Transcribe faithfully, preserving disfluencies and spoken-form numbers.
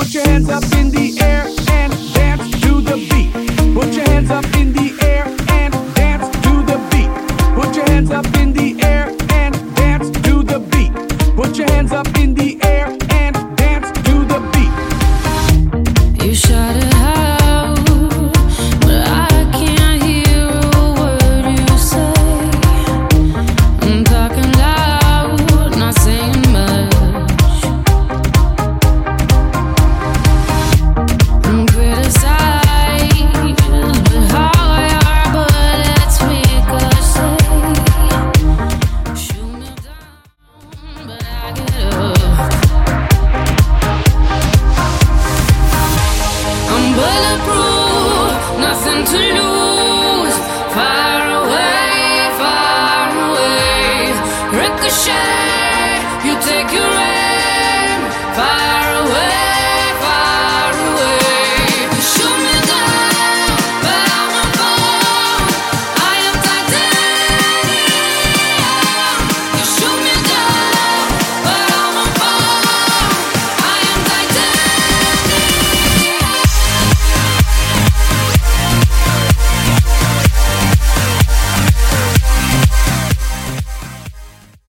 Put your hands up in the air and dance to the beat. Put your hands up in the air and dance to the beat. Put your hands up in the air and dance to the beat. Put your hands up in the air and dance to the beat. You shout it out, but I can't hear a word you say. I'm talking loud, not saying much. I'm criticized, but how your bullets ricochet. Shoot me down, but I get up. I'm bulletproof, nothing to lose. Far away, far away. Ricochet.